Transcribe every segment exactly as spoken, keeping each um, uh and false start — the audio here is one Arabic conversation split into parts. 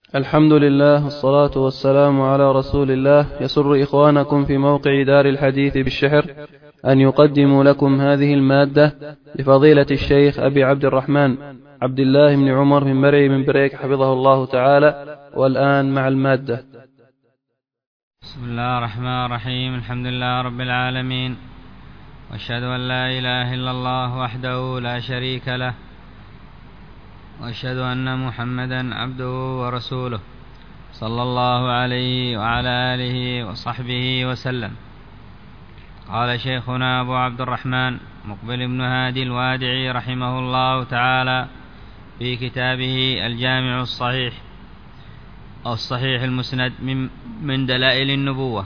الحمد لله والصلاة والسلام على رسول الله. يسر إخوانكم في موقع دار الحديث بالشحر أن يقدموا لكم هذه المادة لفضيلة الشيخ أبي عبد الرحمن عبد الله بن عمر بن مرعي بن بريك حفظه الله تعالى. والآن مع المادة. بسم الله الرحمن الرحيم. الحمد لله رب العالمين، وأشهد أن لا إله إلا الله وحده لا شريك له، وأشهد أن محمدا عبده ورسوله صلى الله عليه وعلى آله وصحبه وسلم. قال شيخنا أبو عبد الرحمن مقبل بن هادي الوادعي رحمه الله تعالى في كتابه الجامع الصحيح أو الصحيح المسند من, من دلائل النبوة: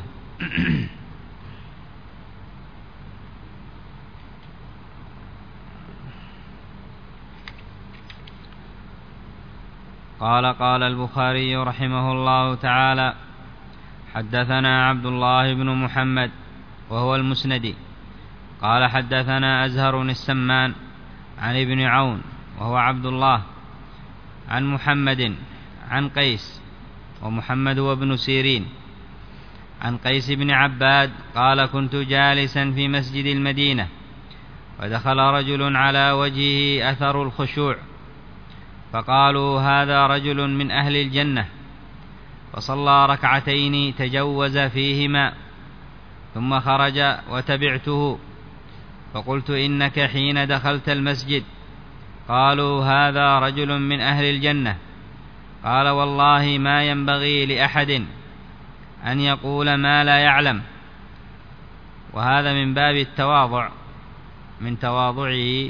قال قال البخاري رحمه الله تعالى: حدثنا عبد الله بن محمد وهو المسندي قال حدثنا أزهر السمان عن ابن عون وهو عبد الله عن محمد عن قيس، ومحمد وابن سيرين، عن قيس بن عباد قال: كنت جالسا في مسجد المدينة ودخل رجل على وجهه أثر الخشوع، فقالوا: هذا رجل من أهل الجنة، فصلى ركعتين تجوز فيهما، ثم خرج وتبعته، فقلت: إنك حين دخلت المسجد قالوا هذا رجل من أهل الجنة. قال: والله ما ينبغي لأحد أن يقول ما لا يعلم. وهذا من باب التواضع، من تواضعه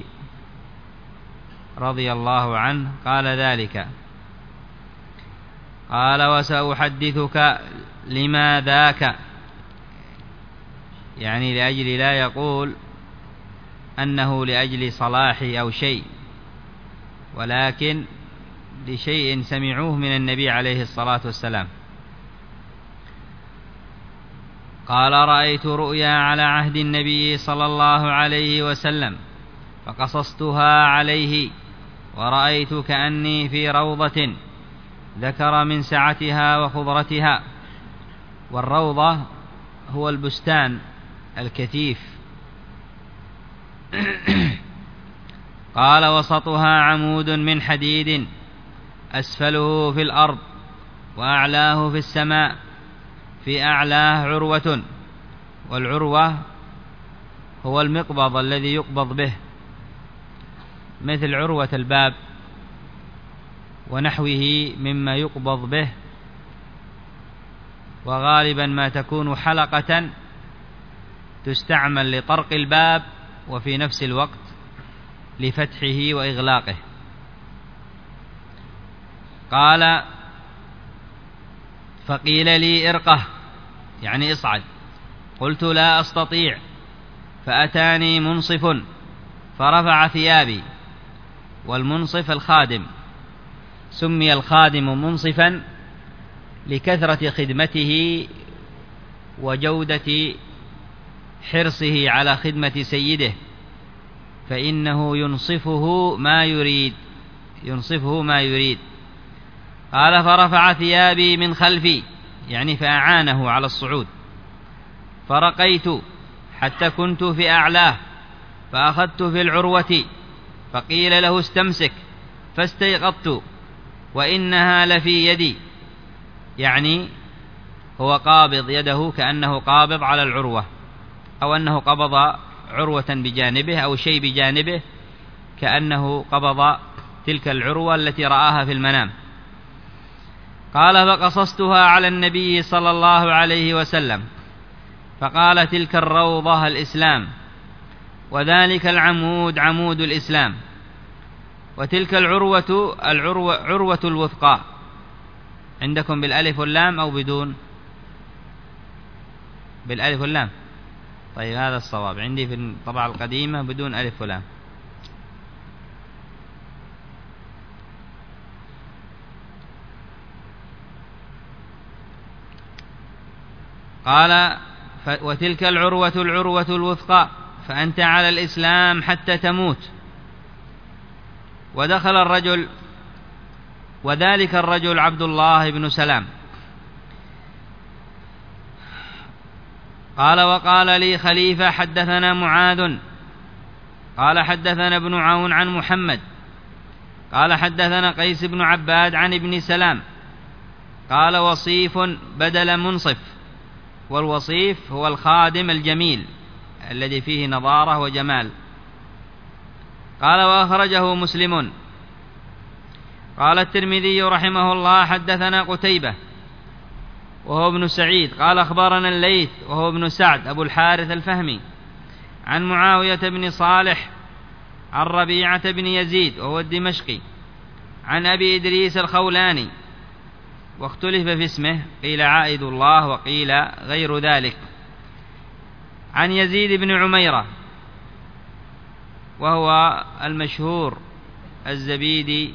رضي الله عنه قال ذلك. قال: وسأحدثك لما ذاك، يعني لأجل لا يقول أنه لأجل صلاحي أو شيء، ولكن لشيء سمعوه من النبي عليه الصلاة والسلام. قال: رأيت رؤيا على عهد النبي صلى الله عليه وسلم فقصصتها عليه، ورأيت كأني في روضة، ذكر من سعتها وخضرتها. والروضة هو البستان الكثيف. قال: وسطها عمود من حديد، أسفله في الأرض وأعلاه في السماء، في أعلاه عروة، والعروة هو المقبض الذي يقبض به، مثل عروة الباب ونحوه مما يقبض به، وغالبا ما تكون حلقة تستعمل لطرق الباب وفي نفس الوقت لفتحه وإغلاقه. قال: فقيل لي ارقه، يعني اصعد. قلت: لا أستطيع. فأتاني منصف فرفع ثيابي. والمنصف الخادم، سمي الخادم منصفا لكثرة خدمته وجودة حرصه على خدمة سيده، فإنه ينصفه ما يريد ينصفه ما يريد. قال: فرفع ثيابي من خلفي، يعني فأعانه على الصعود، فرقيت حتى كنت في أعلاه، فأخذت في العروة، فقيل له: استمسك، فاستيقظت وإنها لفي يدي، يعني هو قابض يده كأنه قابض على العروة، أو أنه قبض عروة بجانبه أو شيء بجانبه كأنه قبض تلك العروة التي رآها في المنام. قال: فقصصتها على النبي صلى الله عليه وسلم، فقال: تلك الروضة الإسلام، وذلك العمود عمود الإسلام، وتلك العروة العروة عروة الوثقى. عندكم بالألف واللام أو بدون؟ بالألف واللام. طيب، هذا الصواب. عندي في الطبعة القديمة بدون ألف ولام. قال: وتلك العروة العروة الوثقى، فأنت على الإسلام حتى تموت. ودخل الرجل وذلك الرجل عبد الله بن سلام. قال وقال لي خليفة حدثنا معاذ قال حدثنا ابن عون عن محمد قال حدثنا قيس بن عباد عن ابن سلام قال وصيف بدل منصف، والوصيف هو الخادم الجميل الذي فيه نضارة وجمال. قال وأخرجه مسلم. قال الترمذي رحمه الله حدثنا قتيبة وهو ابن سعيد قال أخبرنا الليث وهو ابن سعد أبو الحارث الفهمي عن معاوية بن صالح عن ربيعة بن يزيد وهو الدمشقي عن أبي إدريس الخولاني، واختلف في اسمه، قيل عائد الله وقيل غير ذلك، عن يزيد بن عميرة وهو المشهور الزبيدي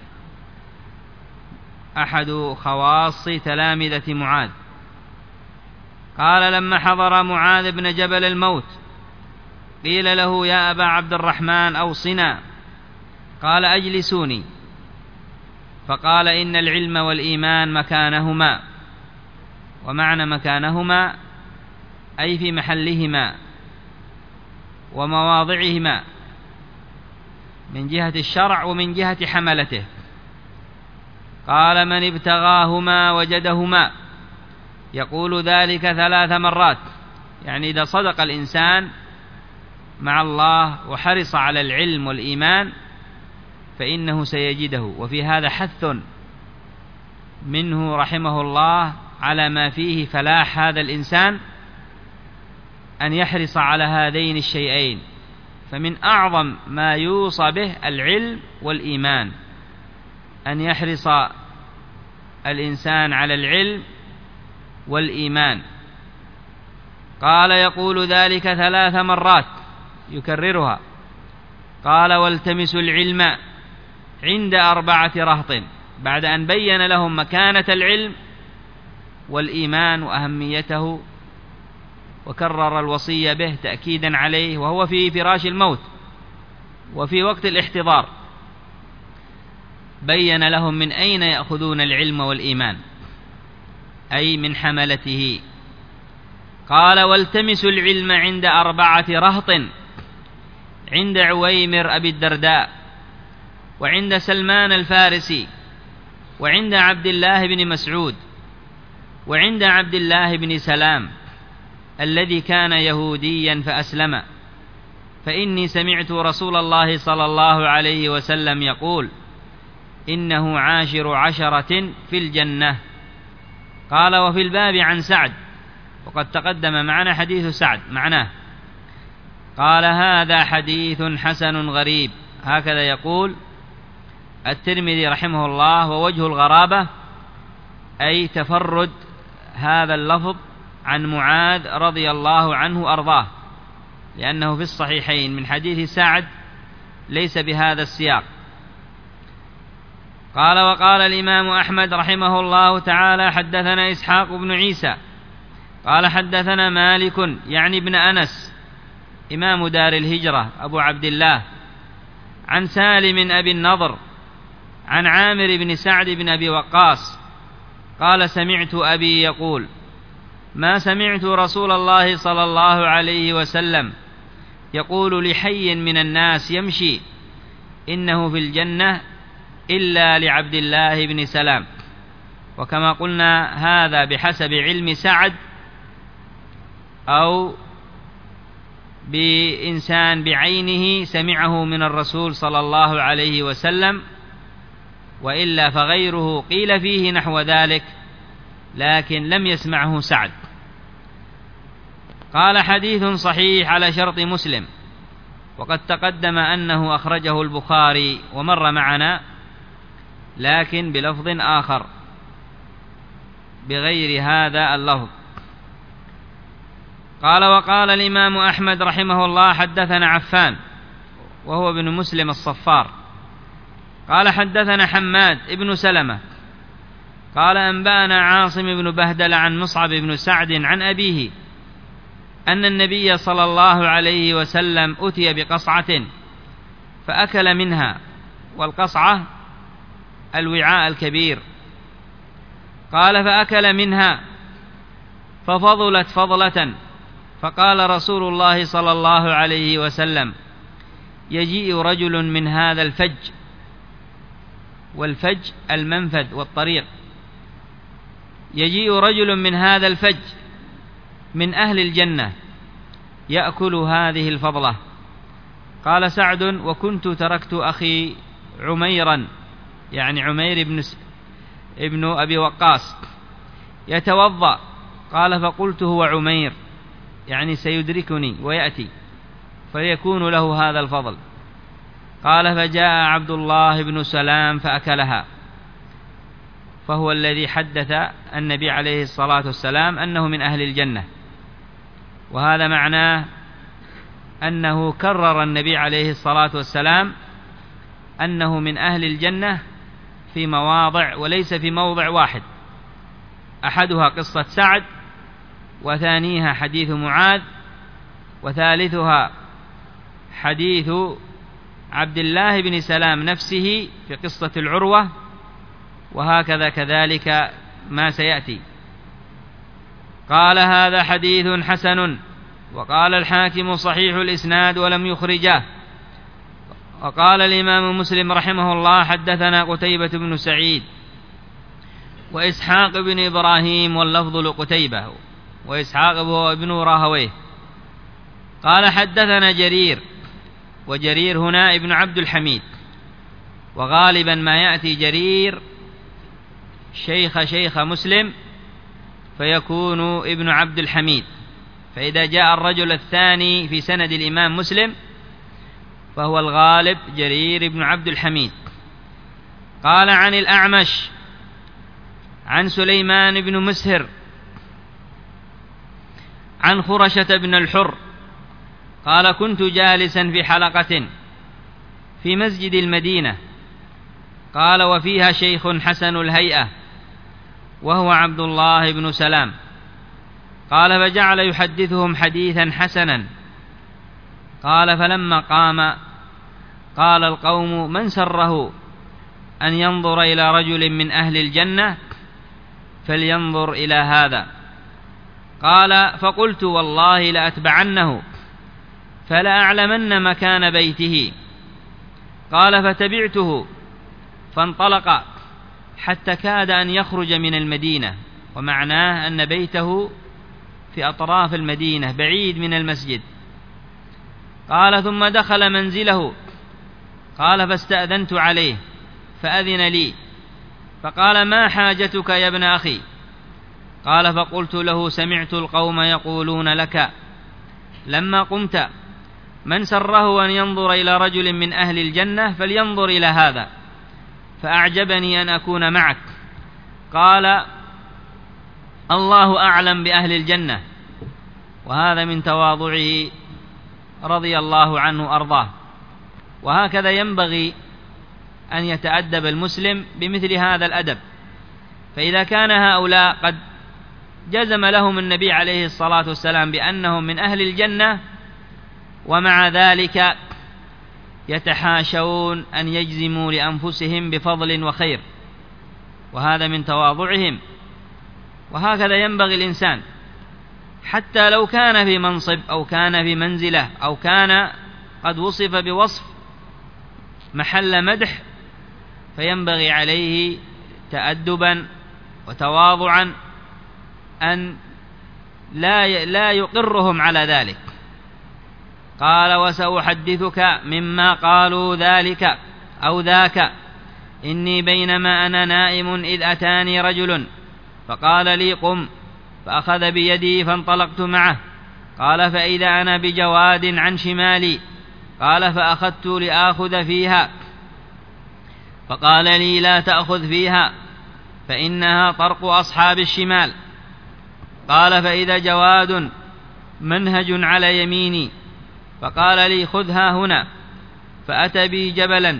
أحد خواص تلامذة معاذ. قال لما حضر معاذ بن جبل الموت قيل له يا أبا عبد الرحمن أوصنا، قال أجلسوني، فقال إن العلم والإيمان مكانهما، ومعنى مكانهما أي في محلهما ومواضعهما من جهة الشرع ومن جهة حملته. قال من ابتغاهما وجدهما، يقول ذلك ثلاث مرات، يعني إذا صدق الإنسان مع الله وحرص على العلم والإيمان فإنه سيجده. وفي هذا حث منه رحمه الله على ما فيه فلاح هذا الإنسان، أن يحرص على هذين الشيئين، فمن أعظم ما يوصى به العلم والإيمان، أن يحرص الإنسان على العلم والإيمان. قال يقول ذلك ثلاث مرات يكررها. قال والتمسوا العلم عند أربعة رهط، بعد أن بين لهم مكانة العلم والإيمان وأهميته، وكرر الوصية به تأكيدا عليه وهو في فراش الموت وفي وقت الاحتضار، بين لهم من أين يأخذون العلم والإيمان، أي من حملته. قال والتمسوا العلم عند أربعة رهط، عند عويمر أبي الدرداء، وعند سلمان الفارسي، وعند عبد الله بن مسعود، وعند عبد الله بن سلام الذي كان يهوديا فأسلم، فإني سمعت رسول الله صلى الله عليه وسلم يقول إنه عاشر عشرة في الجنة. قال وفي الباب عن سعد، وقد تقدم معنا حديث سعد معناه. قال هذا حديث حسن غريب، هكذا يقول الترمذي رحمه الله. ووجه الغرابة أي تفرد هذا اللفظ عن معاذ رضي الله عنه أرضاه، لأنه في الصحيحين من حديث سعد ليس بهذا السياق. قال وقال الإمام أحمد رحمه الله تعالى حدثنا إسحاق بن عيسى قال حدثنا مالك يعني ابن أنس إمام دار الهجرة أبو عبد الله، عن سالم أبي النضر عن عامر بن سعد بن أبي وقاص قال سمعت أبي يقول ما سمعت رسول الله صلى الله عليه وسلم يقول لحي من الناس يمشي إنه في الجنة إلا لعبد الله بن سلام. وكما قلنا هذا بحسب علم سعد أو بإنسان بعينه سمعه من الرسول صلى الله عليه وسلم، وإلا فغيره قيل فيه نحو ذلك لكن لم يسمعه سعد. قال حديث صحيح على شرط مسلم، وقد تقدم أنه أخرجه البخاري ومر معنا لكن بلفظ آخر بغير هذا اللفظ. قال وقال الإمام أحمد رحمه الله حدثنا عفان وهو ابن مسلم الصفار قال حدثنا حماد ابن سلمة قال أنبأنا عاصم بن بهدل عن مصعب بن سعد عن أبيه أن النبي صلى الله عليه وسلم أتي بقصعة فأكل منها، والقصعة الوعاء الكبير. قال فأكل منها ففضلت فضلة، فقال رسول الله صلى الله عليه وسلم: يجيء رجل من هذا الفج، والفج المنفذ والطريق، يجيء رجل من هذا الفج من أهل الجنة يأكل هذه الفضلة. قال سعد: وكنت تركت أخي عميرا، يعني عمير بن, ابن أبي وقاص، يتوضأ. قال فقلت: هو عمير، يعني سيدركني ويأتي فيكون له هذا الفضل. قال فجاء عبد الله بن سلام فأكلها، فهو الذي حدث النبي عليه الصلاة والسلام أنه من أهل الجنة. وهذا معناه أنه كرر النبي عليه الصلاة والسلام أنه من أهل الجنة في مواضع وليس في موضع واحد، أحدها قصة سعد، وثانيها حديث معاذ، وثالثها حديث عبد الله بن سلام نفسه في قصة العروة، وهكذا كذلك ما سيأتي. قال هذا حديث حسن، وقال الحاكم صحيح الإسناد ولم يخرجه. وقال الإمام مسلم رحمه الله: حدثنا قتيبة بن سعيد وإسحاق بن إبراهيم، واللفظ لقتيبة، وإسحاق هو ابن راهويه. قال حدثنا جرير، وجرير هنا ابن عبد الحميد، وغالبا ما يأتي جرير شيخ شيخ مسلم فيكون ابن عبد الحميد، فإذا جاء الرجل الثاني في سند الإمام مسلم فهو الغالب جرير بن عبد الحميد. قال عن الأعمش عن سليمان بن مسهر عن خرشة بن الحر قال: كنت جالسا في حلقة في مسجد المدينة، قال: وفيها شيخ حسن الهيئة وهو عبد الله بن سلام. قال: فجعل يحدثهم حديثا حسنا. قال: فلما قام قال القوم: من سره أن ينظر إلى رجل من أهل الجنة فلينظر إلى هذا. قال: فقلت: والله لأتبعنه فلأعلمن مكان بيته. قال: فتبعته فانطلق حتى كاد أن يخرج من المدينة، ومعناه أن بيته في أطراف المدينة بعيد من المسجد. قال: ثم دخل منزله. قال: فاستأذنت عليه فأذن لي، فقال: ما حاجتك يا ابن أخي؟ قال: فقلت له: سمعت القوم يقولون لك لما قمت: من سره أن ينظر إلى رجل من أهل الجنة فلينظر إلى هذا، فأعجبني أن أكون معك. قال: الله أعلم بأهل الجنة. وهذا من تواضعه رضي الله عنه أرضاه. وهكذا ينبغي أن يتأدب المسلم بمثل هذا الأدب. فإذا كان هؤلاء قد جزم لهم النبي عليه الصلاة والسلام بأنهم من أهل الجنة، ومع ذلك يتحاشون أن يجزموا لأنفسهم بفضل وخير، وهذا من تواضعهم. وهكذا ينبغي الإنسان، حتى لو كان في منصب أو كان في منزلة أو كان قد وصف بوصف محل مدح، فينبغي عليه تأدبا وتواضعا أن لا لا يقرهم على ذلك. قال: وسأحدثك مما قالوا ذلك أو ذاك. إني بينما أنا نائم إذ أتاني رجل فقال لي: قم، فأخذ بيدي فانطلقت معه. قال: فإذا أنا بجواد عن شمالي. قال: فأخذت لآخذ فيها، فقال لي: لا تأخذ فيها فإنها طرق أصحاب الشمال. قال: فإذا جواد منهج على يميني. فقال لي: خذها هنا. فأتى بي جبلا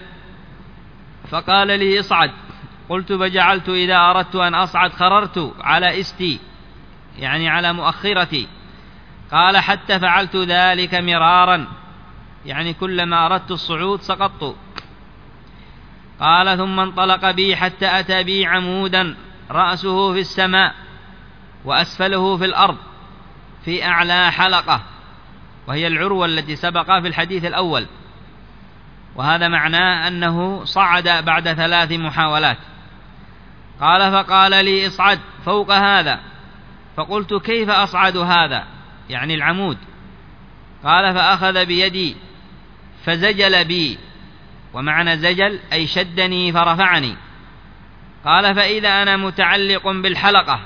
فقال لي: اصعد. قلت: فجعلت إذا أردت أن أصعد خررت على استي، يعني على مؤخرتي. قال: حتى فعلت ذلك مرارا، يعني كلما أردت الصعود سقطت. قال ثم انطلق بي حتى أتى بي عمودا رأسه في السماء وأسفله في الأرض في أعلى حلقة، وهي العروة التي سبق في الحديث الأول، وهذا معناه أنه صعد بعد ثلاث محاولات. قال فقال لي اصعد فوق هذا، فقلت كيف أصعد هذا يعني العمود؟ قال فأخذ بيدي فزجل بي، ومعنى زجل أي شدني فرفعني. قال فإذا أنا متعلق بالحلقة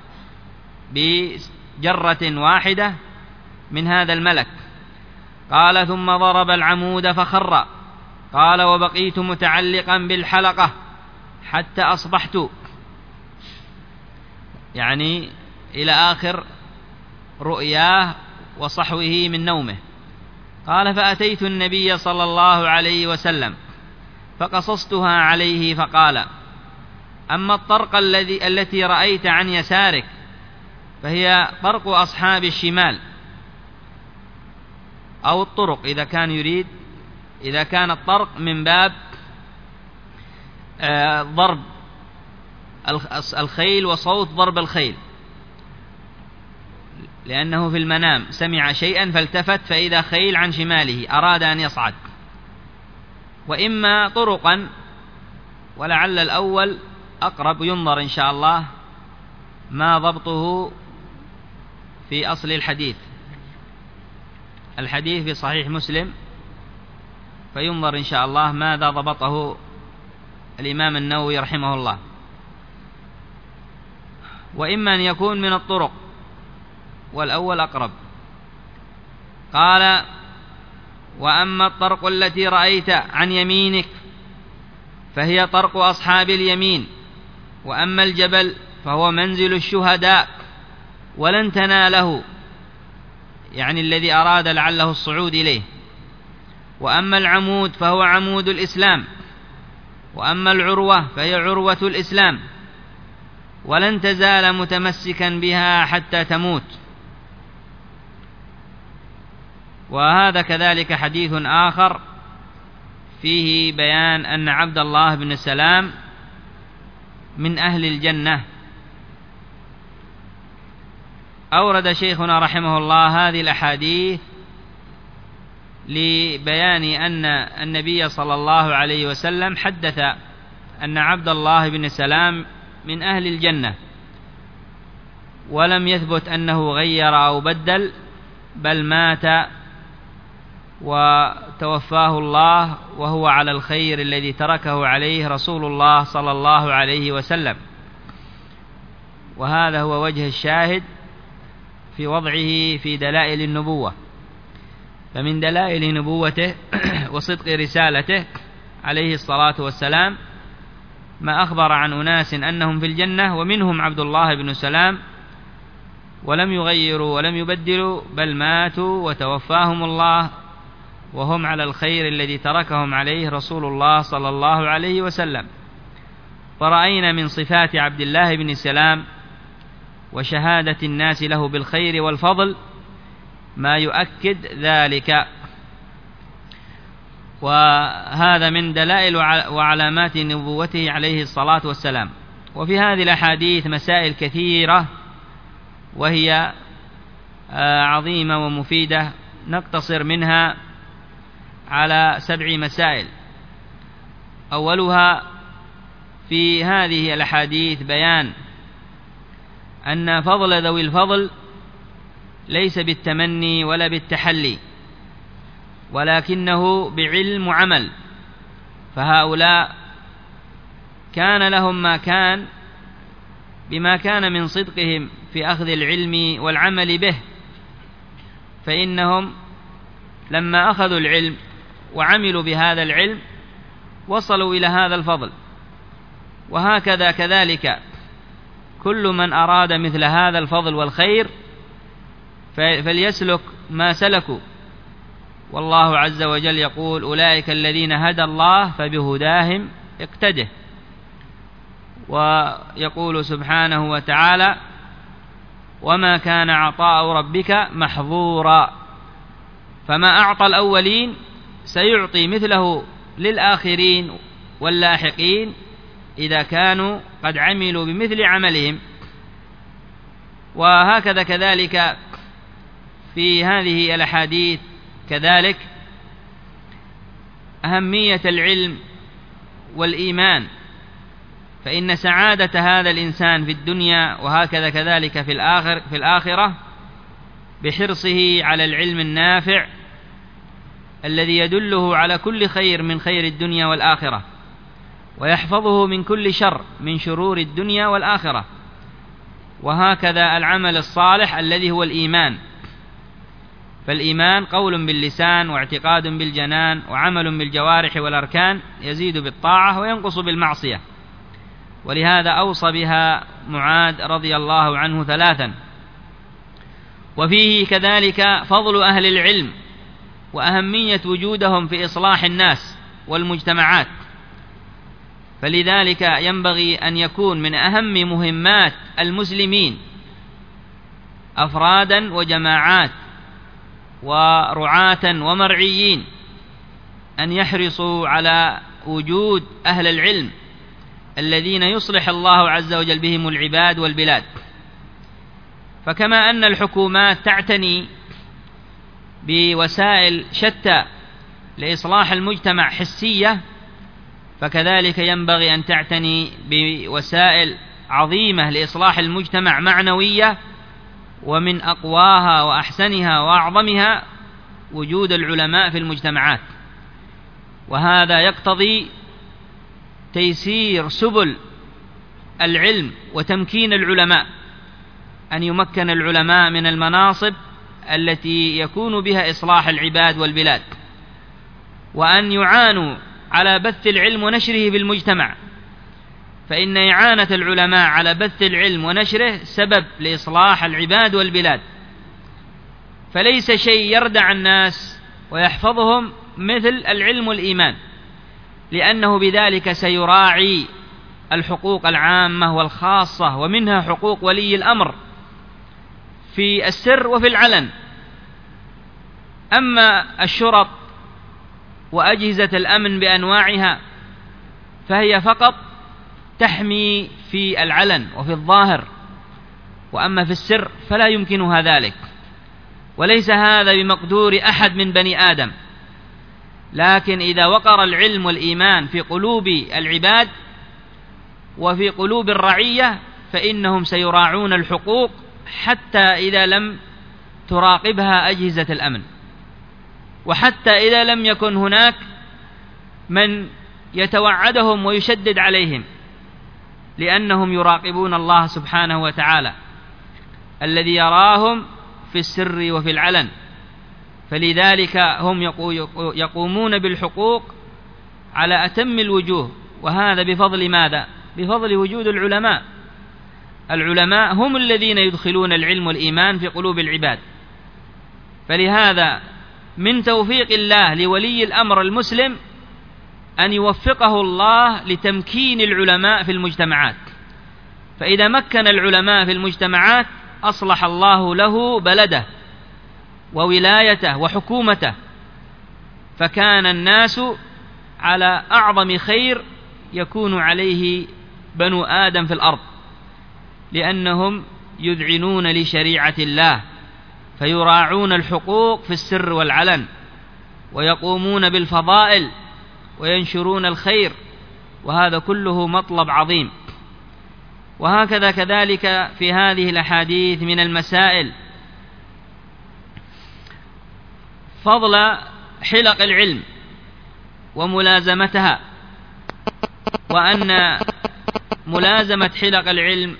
بجرة واحدة من هذا الملك. قال ثم ضرب العمود فخر. قال وبقيت متعلقا بالحلقة حتى أصبحت، يعني إلى آخر رؤياه وصحوه من نومه. قال فأتيت النبي صلى الله عليه وسلم فقصصتها عليه فقال أما الطرق الذي التي رأيت عن يسارك فهي طرق أصحاب الشمال، أو الطرق إذا كان يريد، إذا كان الطرق من باب ضرب الخيل وصوت ضرب الخيل، لأنه في المنام سمع شيئا فالتفت فإذا خيل عن شماله أراد أن يصعد. وإما طرقا، ولعل الأول أقرب، ينظر إن شاء الله ما ضبطه في أصل الحديث. الحديث في صحيح مسلم، فينظر إن شاء الله ماذا ضبطه الإمام النووي رحمه الله. وإما أن يكون من الطرق، والأول أقرب. قال وأما الطرق التي رأيت عن يمينك فهي طرق أصحاب اليمين، وأما الجبل فهو منزل الشهداء ولن تناله، يعني الذي أراد لعله الصعود إليه. وأما العمود فهو عمود الإسلام، وأما العروة فهي عروة الإسلام، ولن تزال متمسكا بها حتى تموت. وهذا كذلك حديث آخر فيه بيان أن عبد الله بن سلام من أهل الجنة. أورد شيخنا رحمه الله هذه الأحاديث لبيان أن النبي صلى الله عليه وسلم حدث أن عبد الله بن سلام من أهل الجنة، ولم يثبت أنه غير أو بدل، بل مات وتوفاه الله وهو على الخير الذي تركه عليه رسول الله صلى الله عليه وسلم. وهذا هو وجه الشاهد في وضعه في دلائل النبوة. فمن دلائل نبوته وصدق رسالته عليه الصلاة والسلام ما أخبر عن أناس أنهم في الجنة، ومنهم عبد الله بن سلام، ولم يغيروا ولم يبدلوا، بل ماتوا وتوفاهم الله وهم على الخير الذي تركهم عليه رسول الله صلى الله عليه وسلم. فرأينا من صفات عبد الله بن سلام وشهادة الناس له بالخير والفضل ما يؤكد ذلك. وهذا من دلائل وعلامات نبوته عليه الصلاة والسلام. وفي هذه الأحاديث مسائل كثيرة وهي عظيمة ومفيدة، نقتصر منها على سبع مسائل. أولها في هذه الأحاديث بيان أن فضل ذوي الفضل ليس بالتمني ولا بالتحلي، ولكنه بعلم وعمل. فهؤلاء كان لهم ما كان بما كان من صدقهم في أخذ العلم والعمل به، فإنهم لما أخذوا العلم وعملوا بهذا العلم وصلوا إلى هذا الفضل. وهكذا كذلك كل من أراد مثل هذا الفضل والخير فليسلك ما سلكوا. والله عز وجل يقول أولئك الذين هدى الله فبهداهم اقتده. ويقول سبحانه وتعالى وما كان عطاء ربك محظورا، فما أعطى الأولين سيعطي مثله للآخرين واللاحقين إذا كانوا قد عملوا بمثل عملهم. وهكذا كذلك في هذه الأحاديث كذلك أهمية العلم والإيمان، فإن سعادة هذا الإنسان في الدنيا وهكذا كذلك في الآخر في الآخرة بحرصه على العلم النافع الذي يدله على كل خير من خير الدنيا والآخرة، ويحفظه من كل شر من شرور الدنيا والآخرة. وهكذا العمل الصالح الذي هو الإيمان، فالإيمان قول باللسان واعتقاد بالجنان وعمل بالجوارح والأركان، يزيد بالطاعة وينقص بالمعصية. ولهذا أوصى بها معاذ رضي الله عنه ثلاثا. وفيه كذلك فضل أهل العلم وأهمية وجودهم في إصلاح الناس والمجتمعات، فلذلك ينبغي أن يكون من أهم مهمات المسلمين أفرادا وجماعات ورعاة ومرعيين أن يحرصوا على وجود أهل العلم الذين يصلح الله عز وجل بهم العباد والبلاد. فكما أن الحكومات تعتني بوسائل شتى لإصلاح المجتمع حسية، فكذلك ينبغي أن تعتني بوسائل عظيمة لإصلاح المجتمع معنوية، ومن أقواها وأحسنها وأعظمها وجود العلماء في المجتمعات. وهذا يقتضي تيسير سبل العلم وتمكين العلماء، أن يمكن العلماء من المناصب التي يكون بها إصلاح العباد والبلاد، وأن يعانوا على بث العلم ونشره بالمجتمع، فإن إعانة العلماء على بث العلم ونشره سبب لإصلاح العباد والبلاد. فليس شيء يردع الناس ويحفظهم مثل العلم والإيمان، لأنه بذلك سيراعي الحقوق العامة والخاصة، ومنها حقوق ولي الأمر في السر وفي العلن. أما الشرط وأجهزة الأمن بأنواعها فهي فقط تحمي في العلن وفي الظاهر، وأما في السر فلا يمكنها ذلك، وليس هذا بمقدور أحد من بني آدم. لكن إذا وقر العلم والإيمان في قلوب العباد وفي قلوب الرعية فإنهم سيراعون الحقوق حتى إذا لم تراقبها أجهزة الأمن، وحتى إذا لم يكن هناك من يتوعدهم ويشدد عليهم، لأنهم يراقبون الله سبحانه وتعالى الذي يراهم في السر وفي العلن. فلذلك هم يقومون بالحقوق على أتم الوجوه، وهذا بفضل ماذا؟ بفضل وجود العلماء. العلماء هم الذين يدخلون العلم والإيمان في قلوب العباد. فلهذا من توفيق الله لولي الأمر المسلم أن يوفقه الله لتمكين العلماء في المجتمعات، فإذا مكن العلماء في المجتمعات أصلح الله له بلده وولايته وحكومته، فكان الناس على أعظم خير يكون عليه بنو آدم في الأرض، لأنهم يذعنون لشريعة الله، فيراعون الحقوق في السر والعلن، ويقومون بالفضائل وينشرون الخير، وهذا كله مطلب عظيم. وهكذا كذلك في هذه الأحاديث من المسائل فضل حلق العلم وملازمتها، وأن ملازمة حلق العلم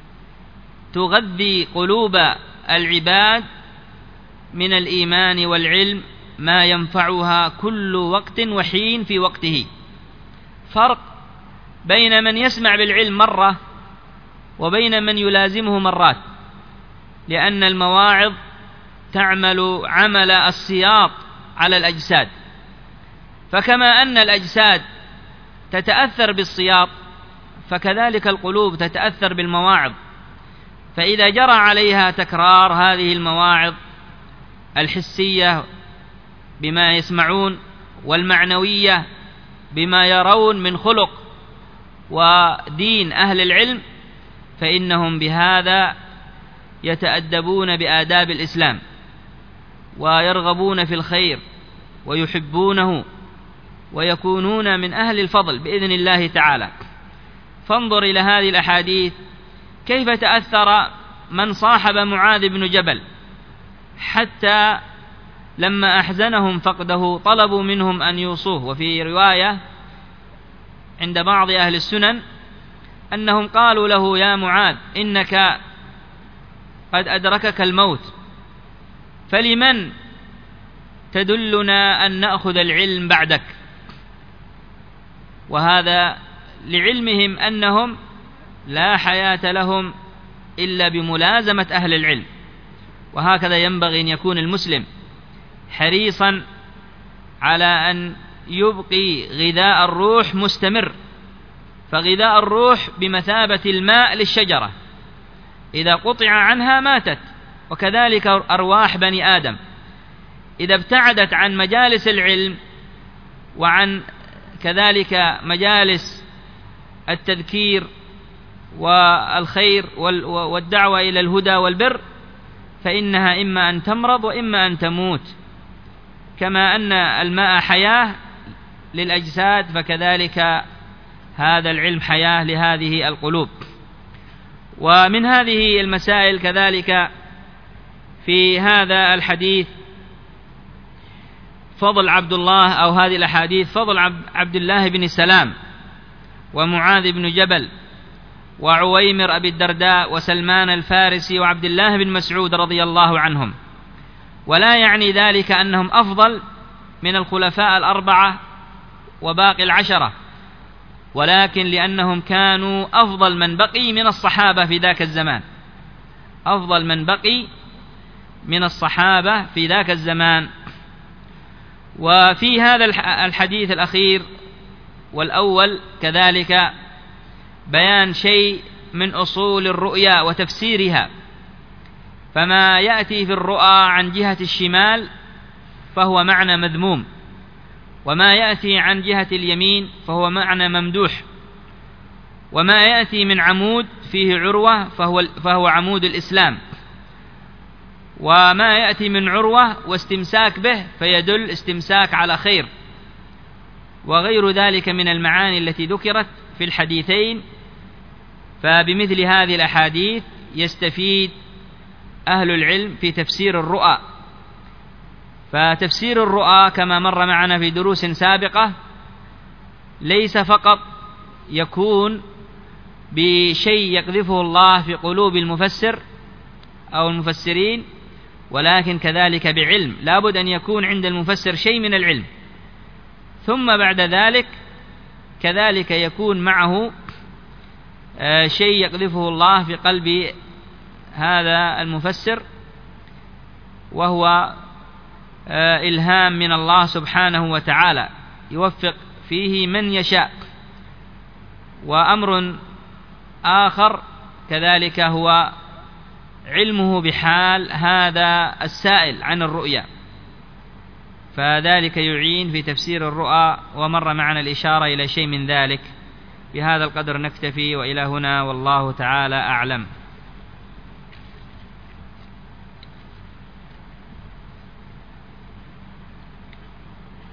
تغذي قلوب العباد من الإيمان والعلم ما ينفعها كل وقت وحين في وقته. فرق بين من يسمع بالعلم مرة وبين من يلازمه مرات، لأن المواعظ تعمل عمل السياط على الأجساد، فكما أن الأجساد تتأثر بالسياط فكذلك القلوب تتأثر بالمواعظ. فإذا جرى عليها تكرار هذه المواعظ الحسية بما يسمعون والمعنوية بما يرون من خلق ودين أهل العلم، فإنهم بهذا يتأدبون بآداب الإسلام ويرغبون في الخير ويحبونه ويكونون من أهل الفضل بإذن الله تعالى. فانظر إلى هذه الأحاديث كيف تأثر من صاحب معاذ بن جبل، حتى لما أحزنهم فقده طلبوا منهم أن يوصوه. وفي رواية عند بعض أهل السنن أنهم قالوا له: يا معاذ، إنك قد أدركك الموت، فلمن تدلنا أن نأخذ العلم بعدك؟ وهذا لعلمهم أنهم لا حياة لهم إلا بملازمة أهل العلم. وهكذا ينبغي أن يكون المسلم حريصا على أن يبقي غذاء الروح مستمر، فغذاء الروح بمثابة الماء للشجرة، إذا قطع عنها ماتت. وكذلك أرواح بني آدم إذا ابتعدت عن مجالس العلم وعن كذلك مجالس التذكير والخير والدعوة إلى الهدى والبر، فإنها إما أن تمرض وإما أن تموت. كما أن الماء حياة للأجساد، فكذلك هذا العلم حياة لهذه القلوب. ومن هذه المسائل كذلك في هذا الحديث فضل عبد الله، أو هذه الأحاديث فضل عبد الله بن سلام ومعاذ بن جبل وعويمر أبي الدرداء وسلمان الفارسي وعبد الله بن مسعود رضي الله عنهم. ولا يعني ذلك أنهم أفضل من الخلفاء الأربعة وباقي العشرة، ولكن لأنهم كانوا أفضل من بقي من الصحابة في ذاك الزمان، أفضل من بقي من الصحابة في ذاك الزمان. وفي هذا الحديث الأخير والأول كذلك بيان شيء من أصول الرؤيا وتفسيرها. فما يأتي في الرؤى عن جهة الشمال فهو معنى مذموم، وما يأتي عن جهة اليمين فهو معنى ممدوح، وما يأتي من عمود فيه عروة فهو, فهو عمود الإسلام، وما يأتي من عروة واستمساك به فيدل استمساك على خير، وغير ذلك من المعاني التي ذكرت في الحديثين. فبمثل هذه الأحاديث يستفيد أهل العلم في تفسير الرؤى. فتفسير الرؤى كما مر معنا في دروس سابقة ليس فقط يكون بشيء يقذفه الله في قلوب المفسر أو المفسرين، ولكن كذلك بعلم، لا بد أن يكون عند المفسر شيء من العلم، ثم بعد ذلك كذلك يكون معه شيء يقذفه الله في قلب هذا المفسر، وهو إلهام من الله سبحانه وتعالى يوفق فيه من يشاء. وأمر آخر كذلك هو علمه بحال هذا السائل عن الرؤيا، فذلك يعين في تفسير الرؤى، ومر معنا الإشارة إلى شيء من ذلك. بهذا القدر نكتفي، وإلى هنا والله تعالى أعلم.